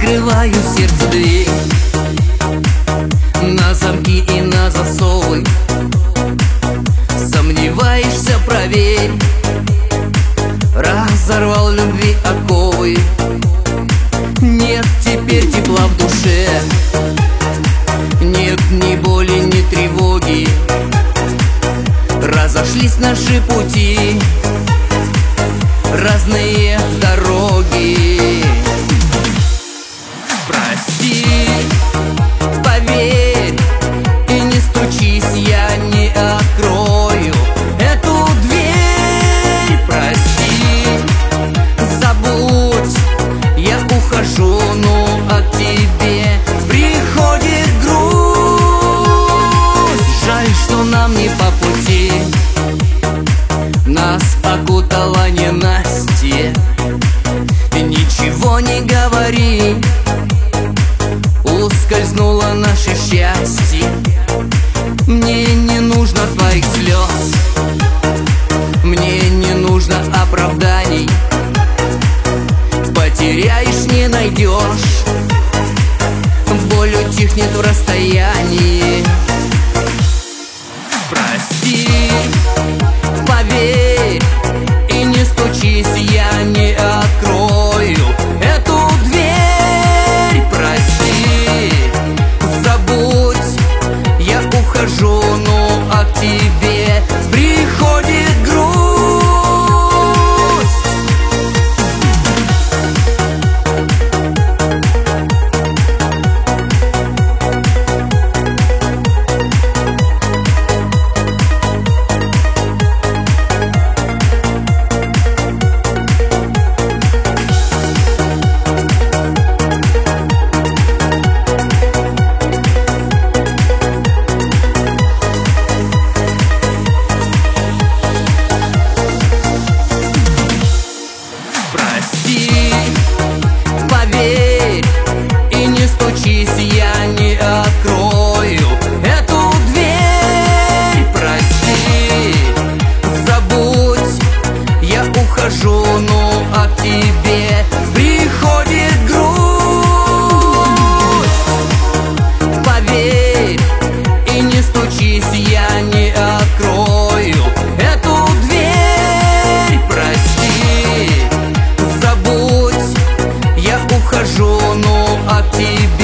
Закрываю в сердце дверь на замки и на засовы. Сомневаешься, проверь. Разорвал любви оковы. Нет теперь тепла в душе, нет ни боли, ни тревоги. Разошлись наши пути, разные дороги. Прости, поверь, и не стучись, я не открою эту дверь. Прости, забудь, я ухожу, но от тебе приходит грусть. Жаль, что нам не по пути, нас окутала ненастье. Ничего не говори, ускользнуло наше счастье. Мне не нужно твоих слез, мне не нужно оправданий. Потеряешь, не найдешь, боль утихнет в расстоянии. Прости, поверь, и не стучись, я не открою эту дверь. Прости, забудь, я ухожу, но от тебе приходит грусть. Прости, поверь, и не стучись, я не открою эту дверь. Прости, забудь, я ухожу, но от тебе приходит грусть. Поверь, и не стучись, я не открою эту дверь. Прости, забудь, я ухожу, но от тебя